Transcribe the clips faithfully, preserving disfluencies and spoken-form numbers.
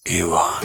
ایوان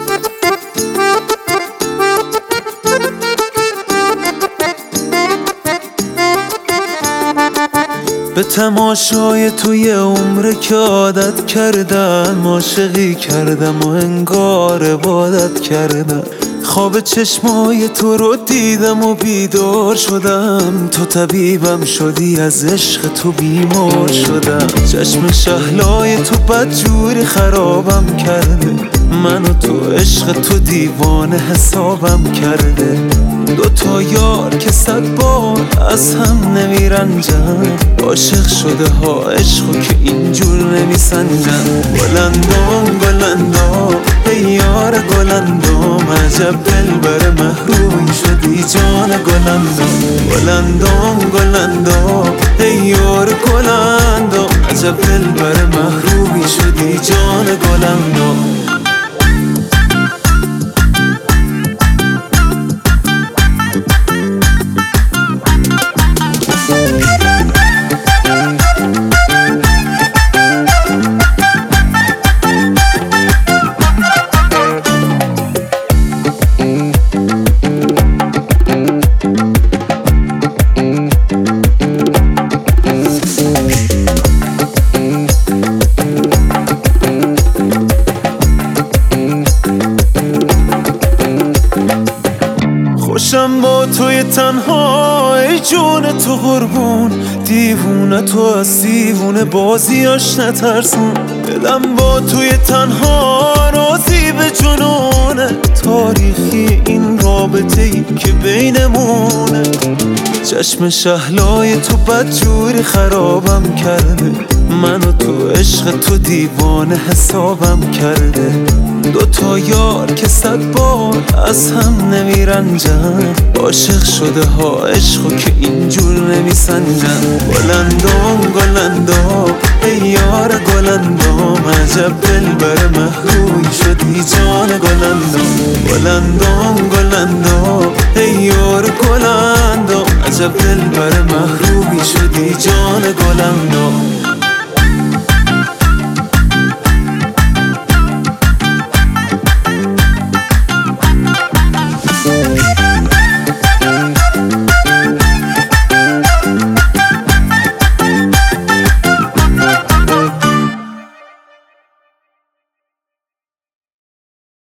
به تماشای توی عمر که عادت کردم، عاشقی کردم و انگار عبادت کردم. خواب چشمای تو رو دیدم و بیدار شدم، تو طبیبم شدی، از عشق تو بیمار شدم. چشم شهلای تو بدجوری خرابم کرده، من و تو عشق تو دیوانه حسابم کرده. دو تا یار که صد بار از هم نمیرنجن، عاشق شده ها عشقو که اینجور نمیسنجن. گلندام گلندام ای یار گلندام، عجب دلبر محرومی شدی جان گلندام. گلندام گلندام ای یار گلندام، عجب دلبر محرومی شدی جان گلندام. خوشم با توی تنها ای جون تو قربون، دیوونه تو از دیوونه بازیاش نترسون. دلم با توی تنها راضی به جنونه، تاریخی این رابطه ای که بینمونه. چشم شهلای تو بدجوری خرابم کرده، من و تو عشق تو دیوانه حسابم کرده. دو تا یار که صد بار از هم نمیرنجن، عاشق شده ها عشقو که اینجور نمیسنجن. گلندام گلندام ای یار گلندام، عجب دلبر محرومی شدی جان گلندام. گلندام گلندام ای یار گلندام، عجب دلبر محرومی شدی جان گلندام.